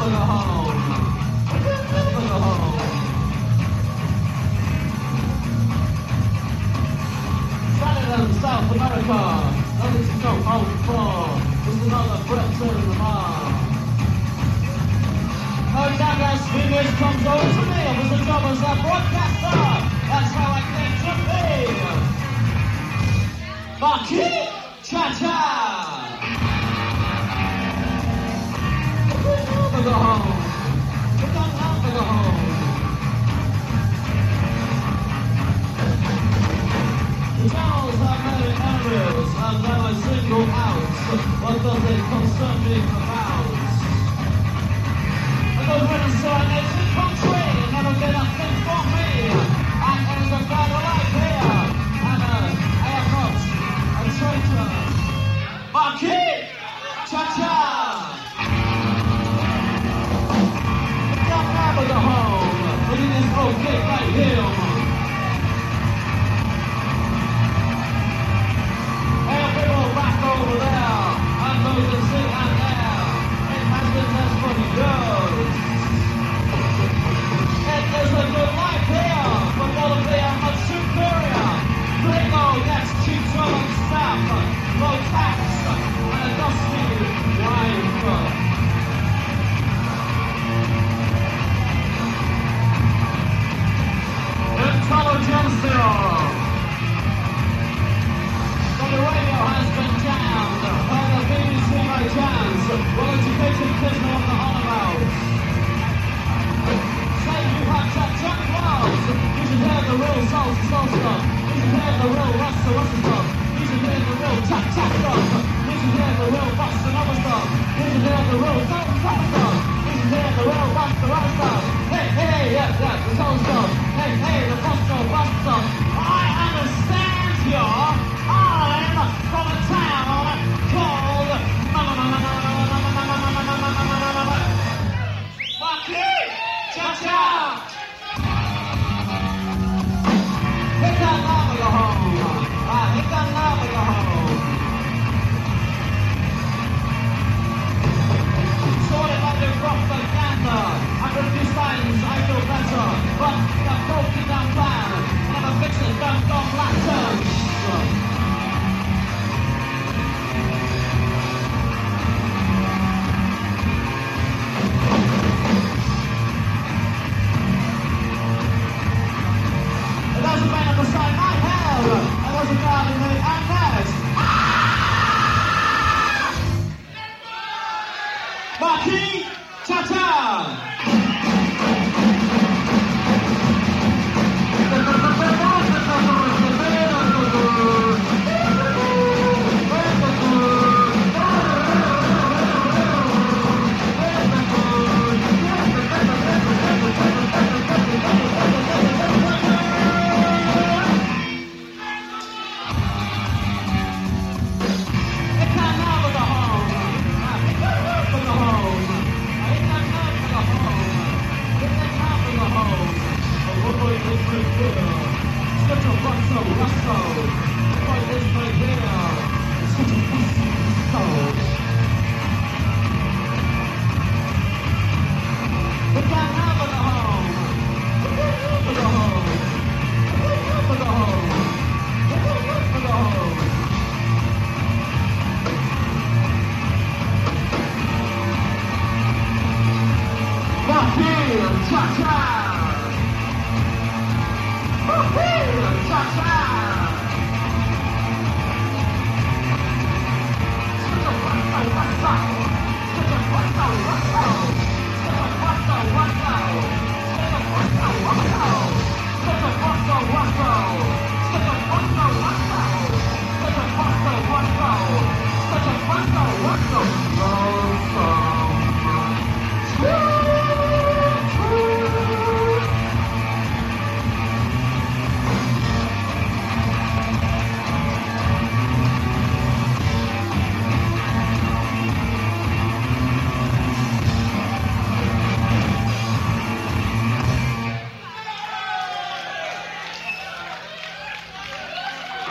South America, nothing to go home for. Just another Britain remark. No doubt as English comes over to me, I was a job as a broadcaster. That's how I came to be. Marquis Cha-Cha. Never go home. We don't have to go home. The tunnels have many areas and never single out. What does it concern me about? I go to an ancient country, never been a thing for me. And there's a battle right here, and I am not a traitor. Marquis Cha-Cha. We can never go home, but it is okay right here. Over there, and those that sit out there, it has been less for years. It is a good life here, but all of they are much superior. Gringo gets cheap trouble staff, low tax, and a dusty wife. Intelligentsia. The radio has been jammed by the BBC by chance. Well, educated prisoner on the Hollowhouse. Say you have Jack Wells. You should hear the real soul stuff. You should hear the real Rasta stuff. You should hear the real Jack stuff. You should hear the real Buster Rubber stuff. You should hear the real Soul stuff. You should hear the real Buster Rubber stuff. Hey, yeah, the soul stuff. Hey, the Buster Rubber stuff. I understand you. I'm from a town called Marquis Cha-Cha. He can never go home. He can never go home. Sorted under propaganda. I produce signs, I feel better. But the broken down plan never fixes them dumb lanterns. Beside my hair, I was a garden made and next. Marquis Cha-Cha. Cha-cha!